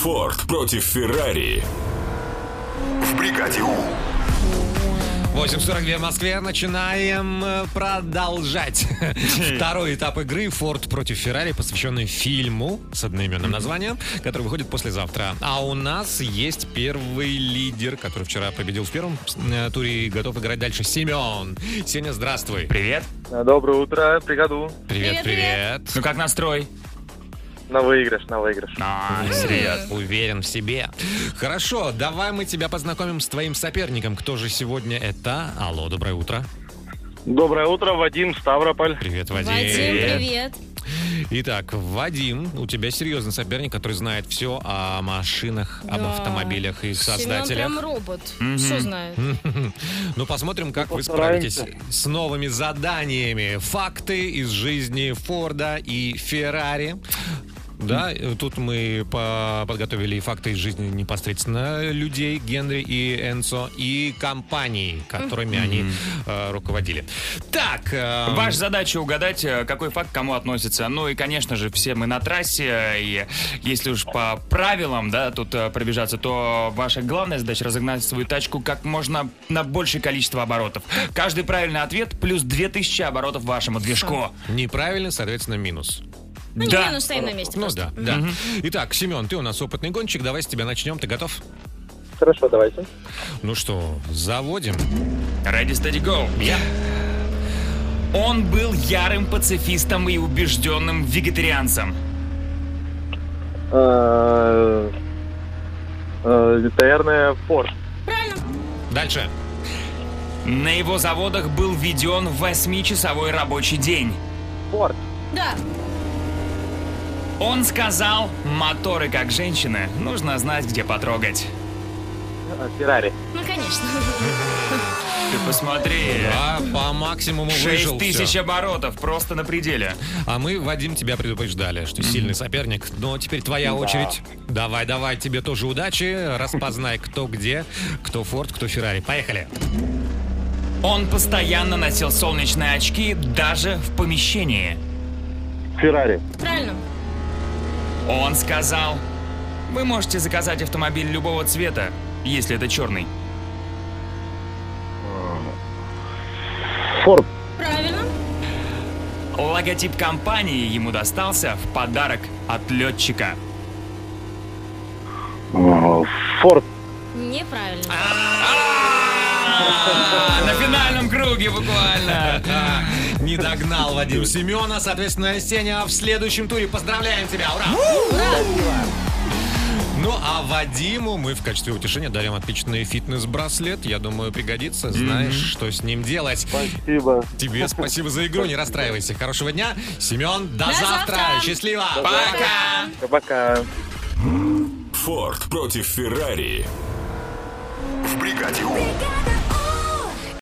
Форд против Феррари в бригаде У. 8:42 в Москве. Начинаем продолжать второй этап игры «Форд против Феррари», посвященный фильму с одноименным названием, который выходит послезавтра. А у нас есть первый лидер, который вчера победил в первом туре и готов играть дальше. Семен. Сеня, здравствуй. Привет. Доброе утро, бригаду. Привет. Ну как настрой? На выигрыш. Серьезно. Уверен в себе. Хорошо, давай мы тебя познакомим с твоим соперником. Кто же сегодня это? Алло, доброе утро. Доброе утро, Вадим, Ставрополь. Привет, Вадим. Вадим, привет. Итак, Вадим, у тебя серьезный соперник, который знает все о машинах, об Да. автомобилях и их создателях. Семен прям робот. Все знает. Ну, посмотрим, как вы Постараемся. справитесь с новыми заданиями. Факты из жизни Форда и Феррари. Да, тут мы подготовили факты из жизни непосредственно людей, Генри и Энцо, и компаний, которыми они руководили. Так. Ваша задача угадать, какой факт к кому относится. Ну и, конечно же, все мы на трассе, и если уж по правилам, да, тут пробежаться, то ваша главная задача разогнать свою тачку как можно на большее количество оборотов. Каждый правильный ответ плюс 2000 оборотов вашему движку. Неправильно, соответственно, минус. Ну, не Да. минус, стоим на месте Ну просто. да. Итак, Семен, ты у нас опытный гонщик, давай с тебя начнем. Ты готов? Хорошо, давайте. Ну что, заводим. Ready, steady, go. Он был ярым пацифистом и убежденным вегетарианцем. Наверное, Форд. Дальше. На его заводах был введен 8-часовой рабочий день. Форд. Да. Он сказал, моторы как женщины, нужно знать, где потрогать. Феррари. Ну, конечно. Ты посмотри. Да, по максимуму выжил 6000 всё. оборотов, просто на пределе. А мы, Вадим, тебя предупреждали, что сильный соперник. Но теперь твоя очередь. Давай, тебе тоже удачи. Распознай, кто где, кто Форд, кто Феррари. Поехали. Он постоянно носил солнечные очки даже в помещении. Феррари. Правильно. Он сказал, вы можете заказать автомобиль любого цвета, если это черный. Форд. Правильно. Логотип компании ему достался в подарок от летчика. Форд. Неправильно. На финальном круге буквально. Не догнал Вадим Семена. Соответственно, Сеня в следующем туре. Поздравляем тебя. Ура! Ну, а Вадиму мы в качестве утешения дарим отличный фитнес-браслет. Я думаю, пригодится. Знаешь, что с ним делать. Спасибо. Тебе спасибо за игру. Не расстраивайся. Хорошего дня. Семен, до До завтра. завтра. Счастливо. Пока! Пока. Форд против Феррари в бригаде У.